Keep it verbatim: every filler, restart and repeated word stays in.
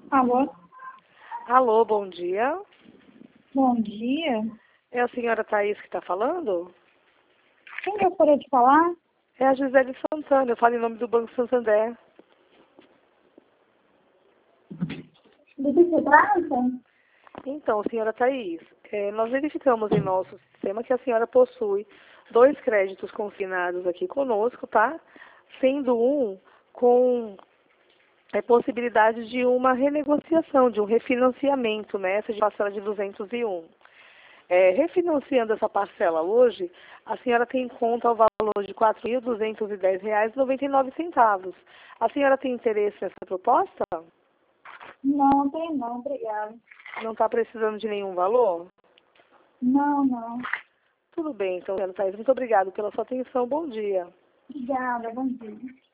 Alô? Alô, bom dia. Bom dia. É a senhora Thaís que está falando? Quem gostaria de falar? É a Gisele Santana, eu falo em nome do Banco Santander. Do que se trata? Então, senhora Thaís, é, nós verificamos em nosso sistema que a senhora possui dois créditos consignados aqui conosco, tá? Sendo um com é, possibilidade de uma renegociação, de um refinanciamento, né? Essa de parcela de duzentos e um. É, refinanciando essa parcela hoje, a senhora tem em conta o valor de quatro mil duzentos e dez reais e noventa e nove centavos. A senhora tem interesse nessa proposta? Não, tem não, obrigada. Não está precisando de nenhum valor? Não, não. Tudo bem, então, senhora Thaís, muito obrigada pela sua atenção. Bom dia. Obrigada, bom dia.